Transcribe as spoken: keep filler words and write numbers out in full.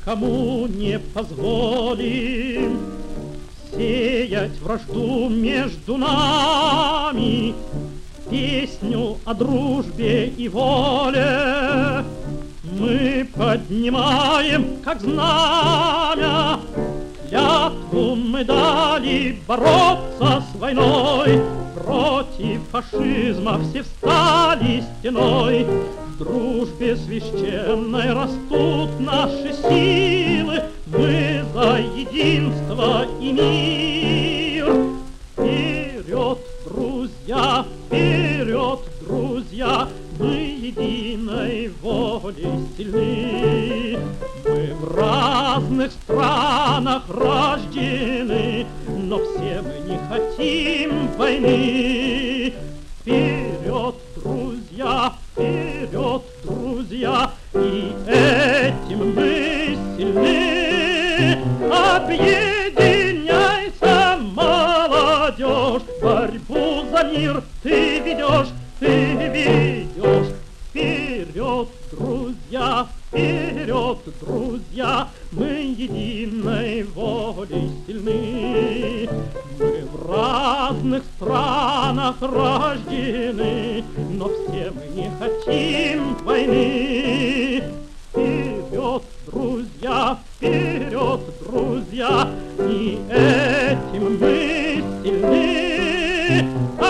никому не позволим сеять вражду между нами. Песню о дружбе и воле мы поднимаем, как знамя. Клятву мы дали бороться с войной, против фашизма все встали стеной. В дружбе священной растут наши силы, мы за единство и мир. Вперед, друзья, вперед, друзья, мы единой волей сильны. Мы в разных странах рождены, но все мы не хотим войны. Вперед, друзья, вперед, друзья, и этим мы сильны. Объединяйся, молодежь, борьбу за мир ты ведешь, ты ведешь. Вперед, друзья, вперед, друзья, мы единой волей сильны. Мы в разных странах рождены, но все мы не хотим войны. Вперед, друзья, вперед, друзья, и этим мы сильны.